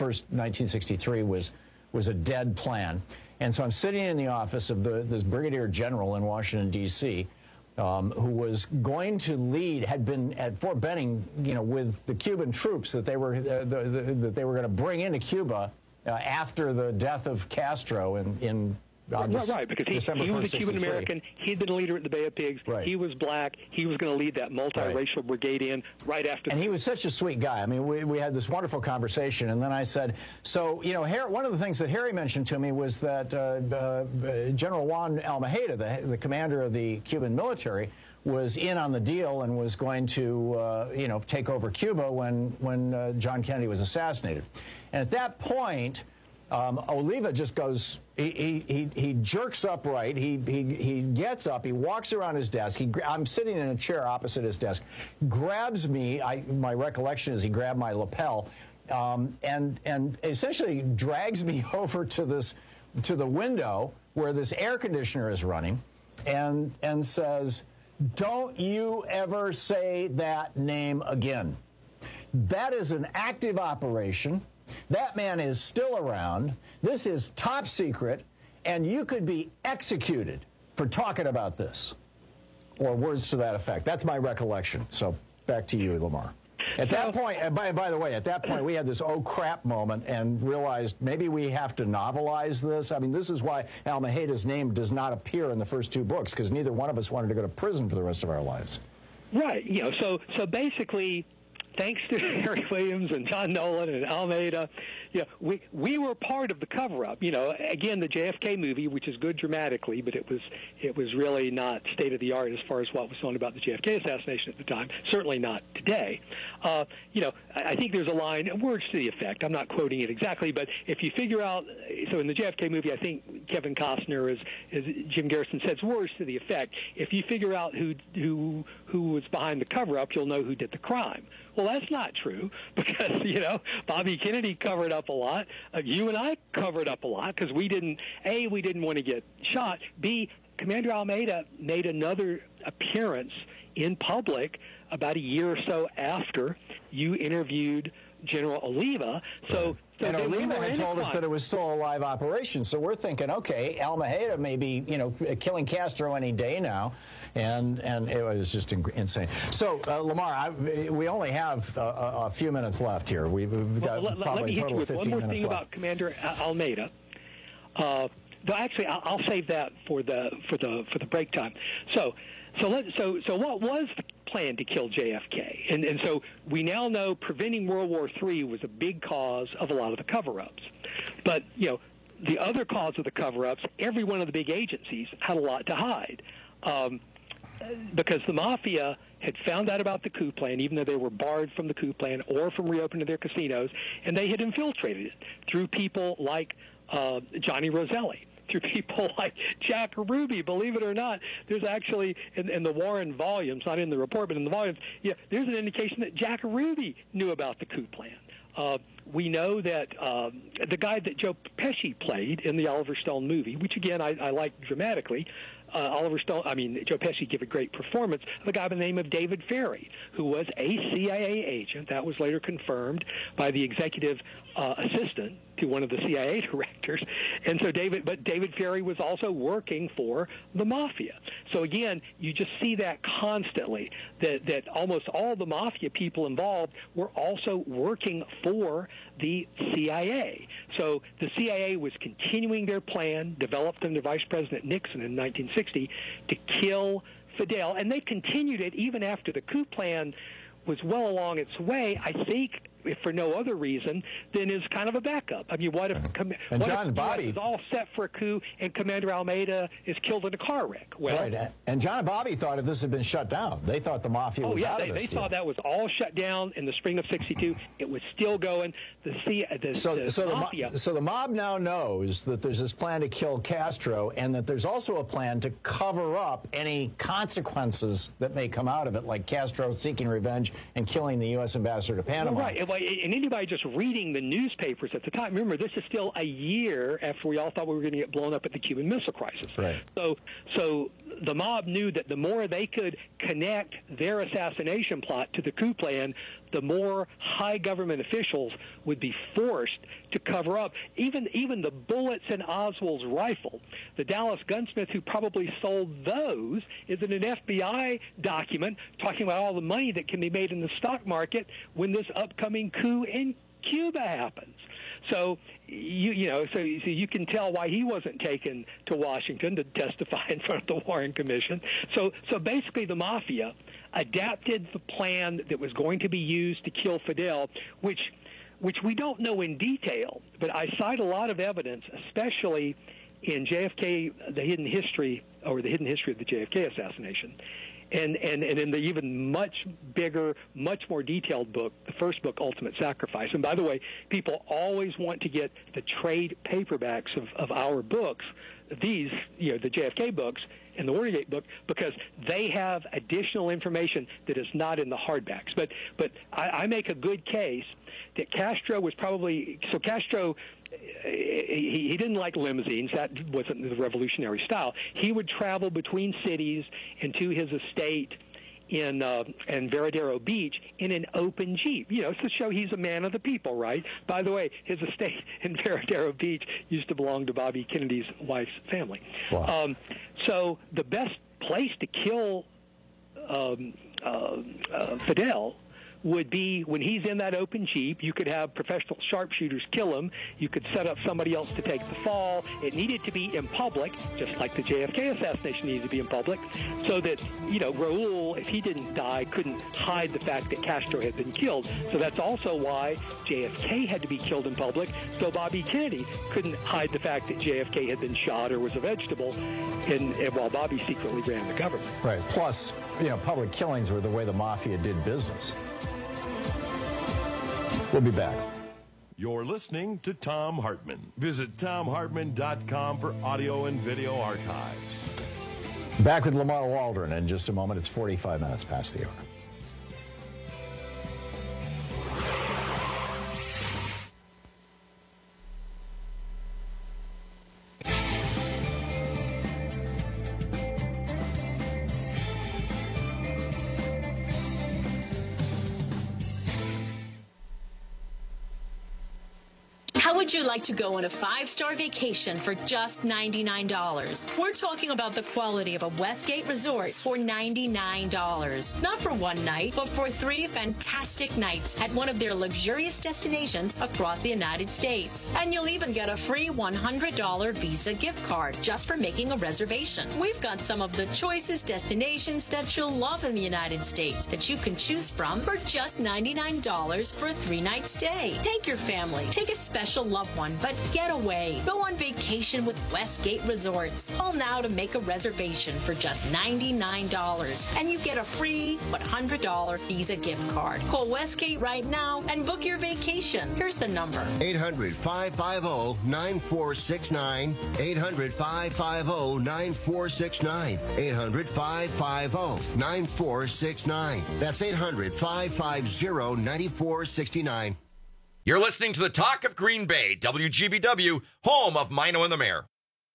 1963, was a dead plan. And so I'm sitting in the office of this brigadier general in Washington, D.C., who was going to lead, had been at Fort Benning, with the Cuban troops that they were going to bring into Cuba after the death of Castro in right, because he was a Cuban American. He'd been a leader at the Bay of Pigs. Right. He was black. He was going to lead that multiracial brigade in right after. And he was such a sweet guy. I mean, we had this wonderful conversation, and then I said, so one of the things that Harry mentioned to me was that General Juan Almeida, the commander of the Cuban military, was in on the deal and was going to take over Cuba when John Kennedy was assassinated. And at that point, Oliva just goes, he jerks upright, he gets up, he walks around his desk, I'm sitting in a chair opposite his desk, grabs me, my recollection is he grabbed my lapel, and essentially drags me over to this to the window where this air conditioner is running and says, "Don't you ever say that name again." That is an active operation. That man is still around. This is top secret, and you could be executed for talking about this, or words to that effect. That's my recollection. So back to you, Lamar. At that point, by the way, at that point, we had this oh crap moment and realized maybe we have to novelize this. I mean, this is why Almeida's name does not appear in the first two books, because neither one of us wanted to go to prison for the rest of our lives. Right. So basically, thanks to Harry Williams and John Nolan and Almeida, we were part of the cover-up. Again, the JFK movie, which is good dramatically, but it was really not state-of-the-art as far as what was known about the JFK assassination at the time. Certainly not today. I think there's a line, words to the effect. I'm not quoting it exactly, but if you figure out, so in the JFK movie, I think Kevin Costner, as Jim Garrison says, words to the effect. If you figure out who was behind the cover-up, you'll know who did the crime. Well, that's not true, because, Bobby Kennedy covered up a lot. You and I covered up a lot because we didn't want to get shot. B, Commander Almeida made another appearance in public about a year or so after you interviewed General Oliva. And Oliva had told us that it was still a live operation, so we're thinking, okay, Almeida may be, killing Castro any day now, and it was just insane. So, Lamar, we only have a few minutes left here. We've got probably a total of 15 minutes left. Let me hit you with one more thing about Commander Almeida. Actually, I'll save that for the break time. So what was the plan to kill JFK? And so we now know preventing World War III was a big cause of a lot of the cover-ups. But, the other cause of the cover-ups, every one of the big agencies had a lot to hide. Because the Mafia had found out about the coup plan, even though they were barred from the coup plan or from reopening their casinos, and they had infiltrated it through people like Johnny Roselli, through people like Jack Ruby. Believe it or not, there's actually, in the Warren volumes, not in the report, but in the volumes, there's an indication that Jack Ruby knew about the coup plan. We know that the guy that Joe Pesci played in the Oliver Stone movie, which, again, I like dramatically, Joe Pesci gave a great performance of a guy by the name of David Ferrie, who was a CIA agent. That was later confirmed by the executive assistant to one of the CIA directors. And so David Ferrie was also working for the Mafia. So again, you just see that constantly, that almost all the Mafia people involved were also working for the CIA. So the CIA was continuing their plan, developed under Vice President Nixon in 1960, to kill Fidel. And they continued it even after the coup plan was well along its way, I think, if for no other reason than as kind of a backup. I mean, what if Bobby is all set for a coup and Commander Almeida is killed in a car wreck? Well, right. And John and Bobby thought if this had been shut down, they thought the Mafia was out of this. They thought that was all shut down in the spring of '62. It was still going. So the mob now knows that there's this plan to kill Castro, and that there's also a plan to cover up any consequences that may come out of it, like Castro seeking revenge and killing the U.S. ambassador to Panama. Well, right. And anybody just reading the newspapers at the time, remember, this is still a year after we all thought we were going to get blown up at the Cuban Missile Crisis. Right. So the mob knew that the more they could connect their assassination plot to the coup plan, the more high government officials would be forced to cover up. Even the bullets in Oswald's rifle, the Dallas gunsmith who probably sold those, is in an FBI document talking about all the money that can be made in the stock market when this upcoming coup in Cuba happens. So you can tell why he wasn't taken to Washington to testify in front of the Warren Commission. So basically the Mafia adapted the plan that was going to be used to kill Fidel, which we don't know in detail, but I cite a lot of evidence, especially in JFK, the hidden history of the JFK assassination. And in the even much bigger, much more detailed book, the first book, Ultimate Sacrifice. And by the way, people always want to get the trade paperbacks of our books, these, the JFK books and the Watergate book, because they have additional information that is not in the hardbacks. But I make a good case that Castro was Castro he didn't like limousines. That wasn't the revolutionary style. He would travel between cities and to his estate in Veradero Beach in an open Jeep. It's to show he's a man of the people, right? By the way, his estate in Veradero Beach used to belong to Bobby Kennedy's wife's family. Wow. So the best place to kill Fidel would be when he's in that open Jeep. You could have professional sharpshooters kill him. You could set up somebody else to take the fall. It needed to be in public, just like the JFK assassination needed to be in public, so that, Raul, if he didn't die, couldn't hide the fact that Castro had been killed. So that's also why JFK had to be killed in public, so Bobby Kennedy couldn't hide the fact that JFK had been shot or was a vegetable, and while Bobby secretly ran the government. Right. Plus, public killings were the way the mafia did business. We'll be back. You're listening to Thom Hartmann. Visit ThomHartmann.com for audio and video archives. Back with Lamar Waldron in just a moment. It's 45 minutes past the hour. How would you like to go on a 5-star vacation for just $99? We're talking about the quality of a Westgate resort for $99. Not for one night, but for 3 fantastic nights at one of their luxurious destinations across the United States. And you'll even get a free $100 Visa gift card just for making a reservation. We've got some of the choicest destinations that you'll love in the United States that you can choose from for just $99 for a 3-night stay. Take your family, take a special loved one, but get away. Go on vacation with Westgate Resorts. Call now to make a reservation for just $99, and you get a free $100 Visa gift card. Call Westgate right now and book your vacation. Here's the number. 800-550-9469. 800-550-9469. 800-550-9469. That's 800-550-9469. You're listening to the Talk of Green Bay, WGBW, home of Mino and the Mayor.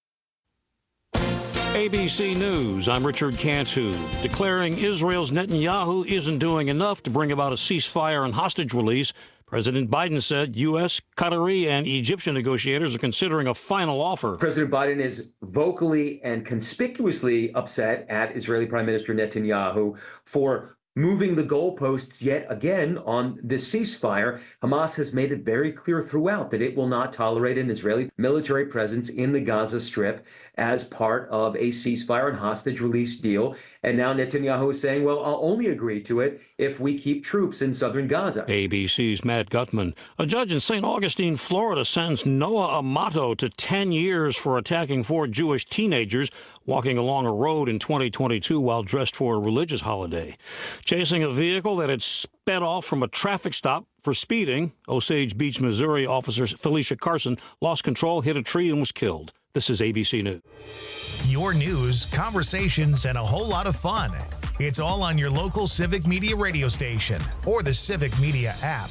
ABC News, I'm Richard Cantu. Declaring Israel's Netanyahu isn't doing enough to bring about a ceasefire and hostage release, President Biden said U.S., Qatari, and Egyptian negotiators are considering a final offer. President Biden is vocally and conspicuously upset at Israeli Prime Minister Netanyahu for moving the goalposts yet again on this ceasefire. Hamas has made it very clear throughout that it will not tolerate an Israeli military presence in the Gaza Strip as part of a ceasefire and hostage release deal. And now Netanyahu is saying, well, I'll only agree to it if we keep troops in southern Gaza. ABC's Matt Gutman. A judge in St. Augustine, Florida, sentenced Noah Amato to 10 years for attacking 4 Jewish teenagers walking along a road in 2022 while dressed for a religious holiday. Chasing a vehicle that had sped off from a traffic stop for speeding, Osage Beach, Missouri officer Felicia Carson lost control, hit a tree, and was killed. This is ABC News. Your news, conversations, and a whole lot of fun. It's all on your local Civic Media radio station or the Civic Media app.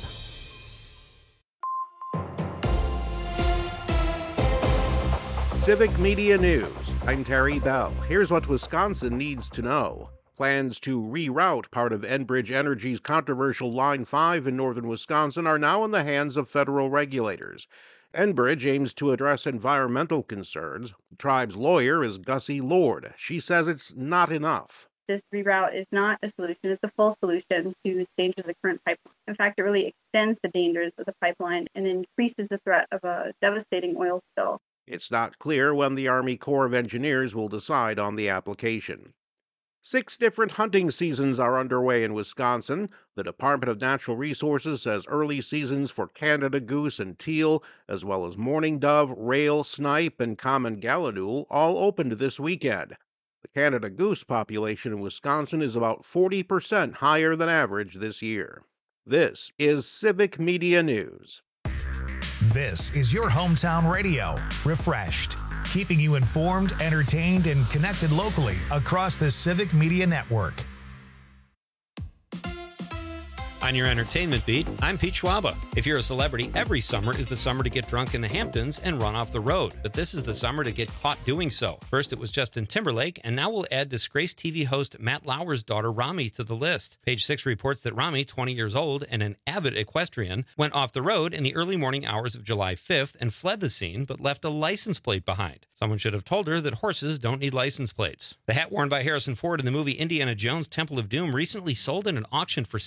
Civic Media News. I'm Terry Bell. Here's what Wisconsin needs to know. Plans to reroute part of Enbridge Energy's controversial Line 5 in northern Wisconsin are now in the hands of federal regulators. Enbridge aims to address environmental concerns. The tribe's lawyer is Gussie Lord. She says it's not enough. This reroute is not a solution. It's a full solution to the dangers of the current pipeline. In fact, it really extends the dangers of the pipeline and increases the threat of a devastating oil spill. It's not clear when the Army Corps of Engineers will decide on the application. 6 different hunting seasons are underway in Wisconsin. The Department of Natural Resources says early seasons for Canada goose and teal, as well as mourning dove, rail, snipe, and common gallinule, all opened this weekend. The Canada goose population in Wisconsin is about 40% higher than average this year. This is Civic Media News. This is your hometown radio, refreshed, keeping you informed, entertained, and connected locally across the Civic Media Network. On your entertainment beat, I'm Pete Schwaba. If you're a celebrity, every summer is the summer to get drunk in the Hamptons and run off the road. But this is the summer to get caught doing so. First, it was Justin Timberlake, and now we'll add disgraced TV host Matt Lauer's daughter, Rami, to the list. Page 6 reports that Rami, 20 years old and an avid equestrian, went off the road in the early morning hours of July 5th and fled the scene, but left a license plate behind. Someone should have told her that horses don't need license plates. The hat worn by Harrison Ford in the movie Indiana Jones Temple of Doom recently sold in an auction for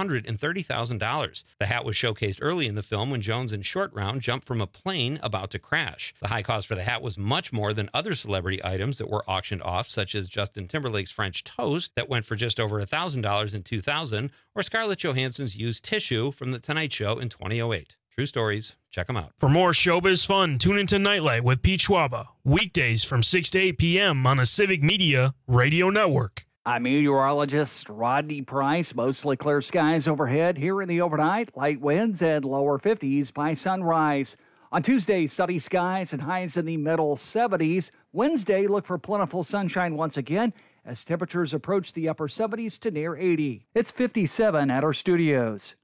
$630,000. The hat was showcased early in the film when Jones and Short Round jumped from a plane about to crash. The high cost for the hat was much more than other celebrity items that were auctioned off, such as Justin Timberlake's French toast that went for just over $1,000 in 2000, or Scarlett Johansson's used tissue from The Tonight Show in 2008. True stories. Check them out. For more showbiz fun, tune into Nightlight with Pete Schwaba, weekdays from 6 to 8 p.m. on the Civic Media Radio Network. I'm meteorologist Rodney Price. Mostly clear skies overhead here in the overnight. Light winds and lower 50s by sunrise. On Tuesday, sunny skies and highs in the middle 70s. Wednesday, look for plentiful sunshine once again as temperatures approach the upper 70s to near 80. It's 57 at our studios.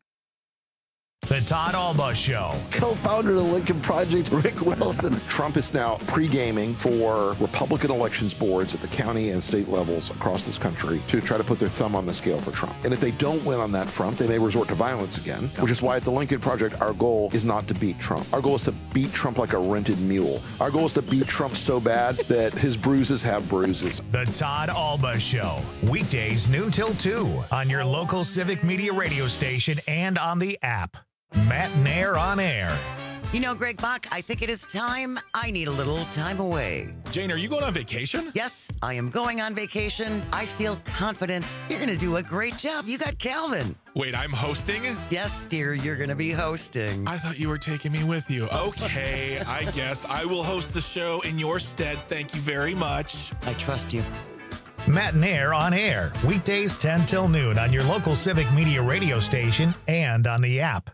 The Todd Alba Show. Co-founder of the Lincoln Project, Rick Wilson. Trump is now pre-gaming for Republican elections boards at the county and state levels across this country to try to put their thumb on the scale for Trump. And if they don't win on that front, they may resort to violence again, which is why at the Lincoln Project, our goal is not to beat Trump. Our goal is to beat Trump like a rented mule. Our goal is to beat Trump so bad that his bruises have bruises. The Todd Alba Show. Weekdays noon till 2 on your local Civic Media radio station and on the app. Matt Nair on air. You know, Greg Bach, I think it is time. I need a little time away. Jane, are you going on vacation? Yes, I am going on vacation. I feel confident. You're going to do a great job. You got Calvin. Wait, I'm hosting? Yes, dear, you're going to be hosting. I thought you were taking me with you. Okay, I guess I will host the show in your stead. Thank you very much. I trust you. Matt Nair on air. Weekdays 10 till noon on your local Civic Media radio station and on the app.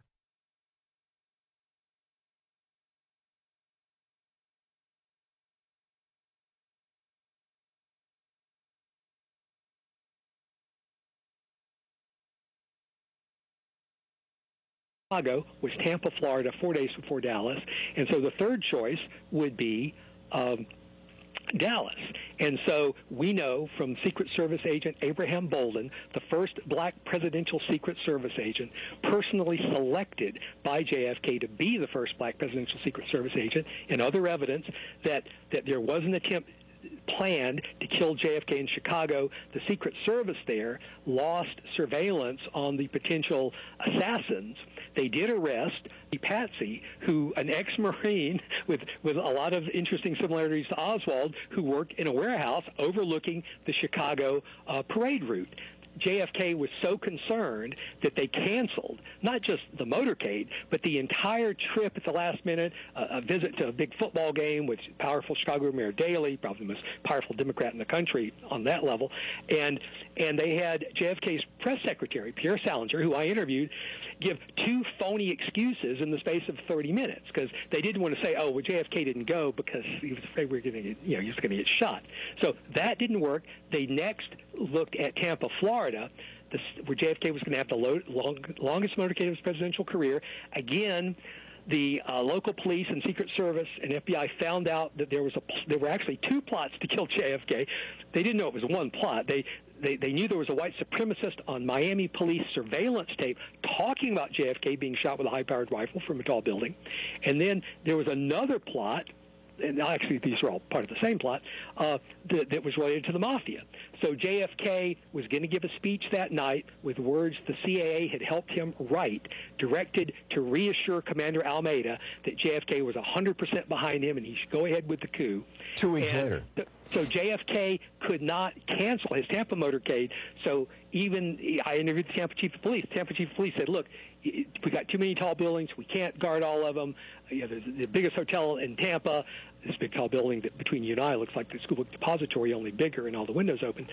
Chicago was Tampa, Florida, 4 days before Dallas. And so the third choice would be Dallas. And so we know from Secret Service agent Abraham Bolden, the first black presidential Secret Service agent, personally selected by JFK to be the first black presidential Secret Service agent, and other evidence that there was an attempt planned to kill JFK in Chicago. The Secret Service there lost surveillance on the potential assassins. They did arrest Patsy, who an ex-Marine with a lot of interesting similarities to Oswald, who worked in a warehouse overlooking the Chicago parade route. JFK was so concerned that they canceled not just the motorcade, but the entire trip at the last minute, a visit to a big football game with powerful Chicago Mayor Daley, probably the most powerful Democrat in the country on that level. And they had JFK's press secretary, Pierre Salinger, who I interviewed, give two phony excuses in the space of 30 minutes because they didn't want to say, oh, well, JFK didn't go because he was afraid we were going to get, he was going to get shot. So that didn't work. They next looked at Tampa, Florida, where JFK was going to have the longest motorcade of his presidential career. Again, the local police and Secret Service and FBI found out that there were actually two plots to kill JFK. They didn't know it was one plot. They knew there was a white supremacist on Miami police surveillance tape talking about JFK being shot with a high-powered rifle from a tall building. And then there was another plot, and actually these are all part of the same plot, that was related to the mafia. So JFK was going to give a speech that night with words the CIA had helped him write, directed to reassure Commander Almeida that JFK was 100% behind him and he should go ahead with the coup. 2 weeks later. So JFK could not cancel his Tampa motorcade. So I interviewed the Tampa chief of police. The Tampa chief of police said, look, we got too many tall buildings. We can't guard all of them. There's the biggest hotel in Tampa, this big tall building that between you and I looks like the school book depository, only bigger and all the windows open.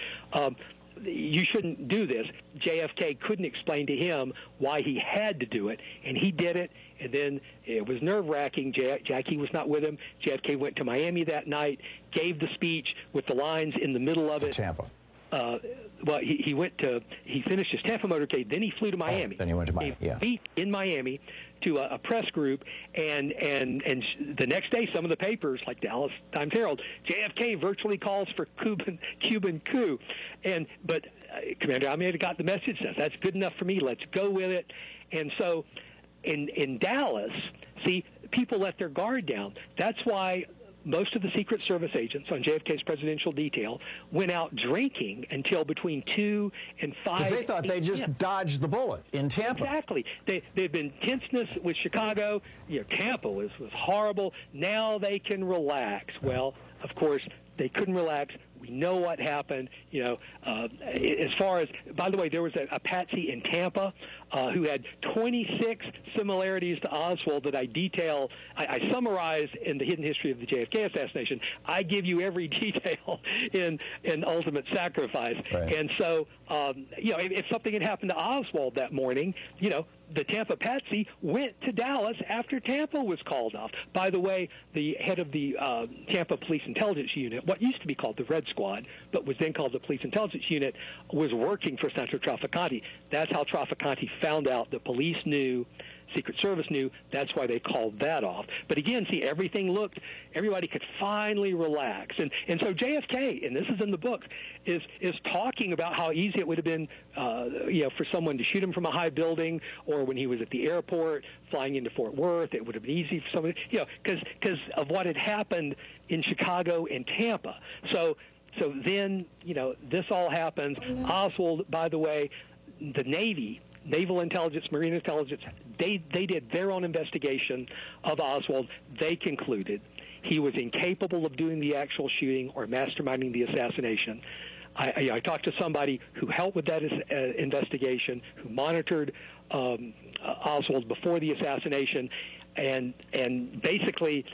You shouldn't do this. JFK couldn't explain to him why he had to do it, and he did it. And then it was nerve-wracking. Jackie was not with him. JFK went to Miami that night, gave the speech with the lines in the middle of it. Tampa. Well, he finished his Tampa motorcade, then he flew to Miami. Then he went to Miami. He beat in Miami to a press group, and the next day, some of the papers, like Dallas Times-Herald, JFK virtually calls for Cuban coup, but Commander Almeida got the message. Says that's good enough for me. Let's go with it. And so, in Dallas, see, people let their guard down. That's why most of the Secret Service agents on JFK's presidential detail went out drinking until between 2 and 5. Because they thought they just dodged the bullet in Tampa. Exactly. They'd been tenseness with Chicago. Tampa was horrible. Now they can relax. Well, of course, they couldn't relax. We know what happened. As far as, by the way, there was a patsy in Tampa who had 26 similarities to Oswald that I detail. I summarize in The Hidden History of the JFK Assassination. I give you every detail in Ultimate Sacrifice. Right. And so, if something had happened to Oswald that morning, the Tampa patsy went to Dallas after Tampa was called off. By the way, the head of the Tampa Police Intelligence Unit, what used to be called the Red Squad, but was then called the Police Intelligence Unit, was working for Senator Trafficante. That's how Trafficante found out the police knew, Secret Service knew. That's why they called that off. But again, see, everybody could finally relax. And so JFK, and this is in the book, is talking about how easy it would have been, for someone to shoot him from a high building, or when he was at the airport flying into Fort Worth, it would have been easy for someone, because of what had happened in Chicago and Tampa. So then, this all happens. Oswald, by the way, the Navy, Naval Intelligence, Marine Intelligence, they did their own investigation of Oswald. They concluded he was incapable of doing the actual shooting or masterminding the assassination. I talked to somebody who helped with that investigation, who monitored Oswald before the assassination, and basically,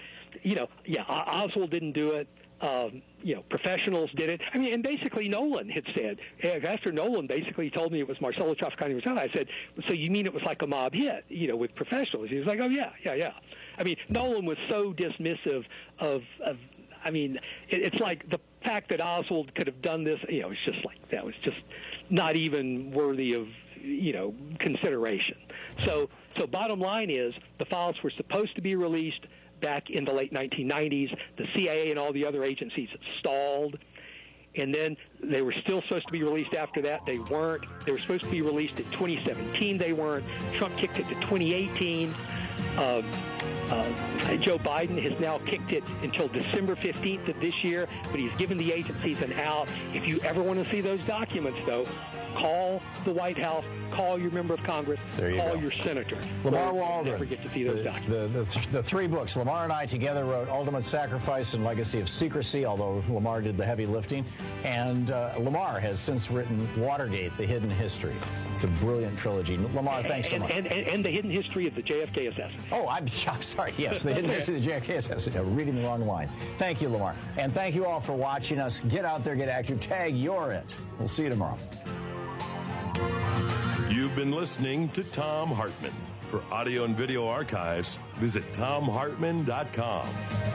Oswald didn't do it. Professionals did it. I mean, and basically Nolan had said, after Nolan basically told me it was Marcello Trafficante, I said, so you mean it was like a mob hit, with professionals? He was like, oh, yeah. I mean, Nolan was so dismissive of it's like the fact that Oswald could have done this, it's just like, that was just not even worthy of, consideration. So bottom line is, the files were supposed to be released back in the late 1990s. The CIA and all the other agencies stalled. And then they were still supposed to be released after that. They weren't. They were supposed to be released in 2017. They weren't. Trump kicked it to 2018. Joe Biden has now kicked it until December 15th of this year, but he's given the agencies an out. If you ever want to see those documents, though, call the White House, call your member of Congress, call your senator. Lamar Waldron. Never get to see those documents. The three books, Lamar and I together wrote Ultimate Sacrifice and Legacy of Secrecy, although Lamar did the heavy lifting. And Lamar has since written Watergate, The Hidden History. It's a brilliant trilogy. Lamar, thanks so much. And The Hidden History of the JFK Assassination. Oh, I'm sorry. Yes, The Hidden History of the JFK Assassination. Reading the wrong line. Thank you, Lamar. And thank you all for watching us. Get out there, get active, tag You're It. We'll see you tomorrow. You've been listening to Thom Hartmann. For audio and video archives, visit ThomHartmann.com.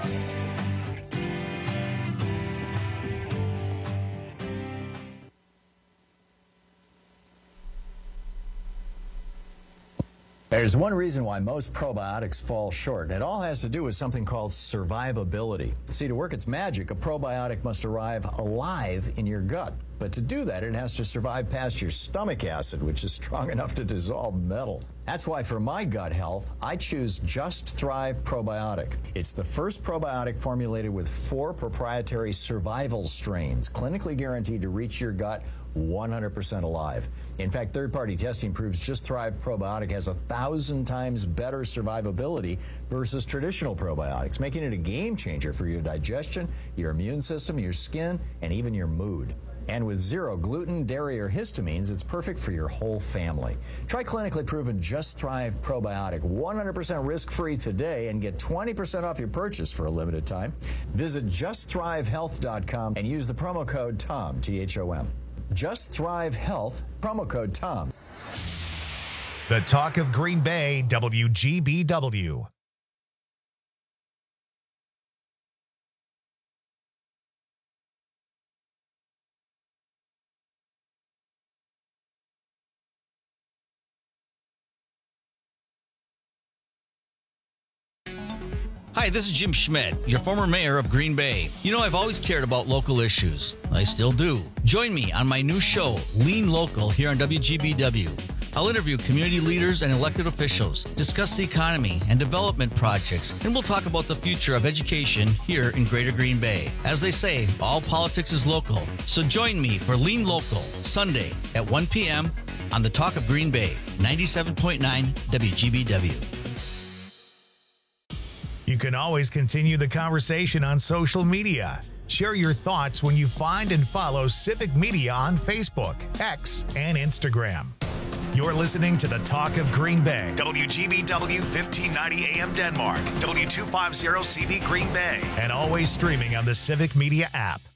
There's one reason why most probiotics fall short, and it all has to do with something called survivability. See, to work its magic, a probiotic must arrive alive in your gut. But to do that, it has to survive past your stomach acid, which is strong enough to dissolve metal. That's why for my gut health, I choose Just Thrive Probiotic. It's the first probiotic formulated with 4 proprietary survival strains, clinically guaranteed to reach your gut 100% alive. In fact, third-party testing proves Just Thrive Probiotic has 1,000 times better survivability versus traditional probiotics, making it a game changer for your digestion, your immune system, your skin, and even your mood. And with 0 gluten, dairy, or histamines, it's perfect for your whole family. Try clinically proven Just Thrive Probiotic 100% risk-free today and get 20% off your purchase for a limited time. Visit JustThriveHealth.com and use the promo code TOM, T-H-O-M. Just Thrive Health, promo code TOM. The Talk of Green Bay, WGBW. Hi, this is Jim Schmidt, your former mayor of Green Bay. You know, I've always cared about local issues. I still do. Join me on my new show, Lean Local, here on WGBW. I'll interview community leaders and elected officials, discuss the economy and development projects, and we'll talk about the future of education here in Greater Green Bay. As they say, all politics is local. So join me for Lean Local, Sunday at 1 p.m. on the Talk of Green Bay, 97.9 WGBW. You can always continue the conversation on social media. Share your thoughts when you find and follow Civic Media on Facebook, X, and Instagram. You're listening to the Talk of Green Bay, WGBW 1590 AM Denmark, W250 CV Green Bay, and always streaming on the Civic Media app.